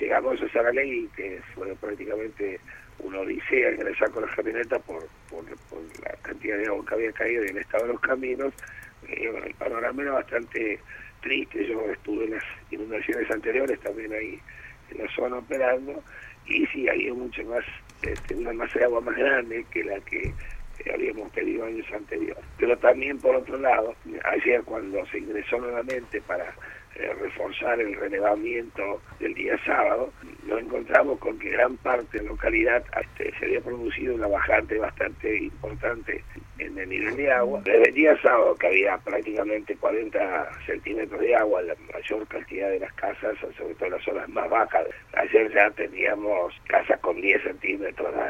llegamos a Saralegui, que fue prácticamente una odisea ingresar con la camioneta por la cantidad de agua que había caído y el estado de los caminos. Bueno, el panorama era bastante triste. Yo estuve en las inundaciones anteriores también ahí en la zona operando, y sí, había mucho más, una masa de agua más grande que la que habíamos pedido años anteriores. Pero también, por otro lado, ayer cuando se ingresó nuevamente para reforzar el relevamiento del día sábado, nos encontramos con que gran parte de la localidad se había producido una bajante bastante importante en el nivel de agua. Desde el día sábado, que había prácticamente 40 centímetros de agua, la mayor cantidad de las casas, sobre todo en las zonas más bajas. Ayer ya teníamos casas con 10 centímetros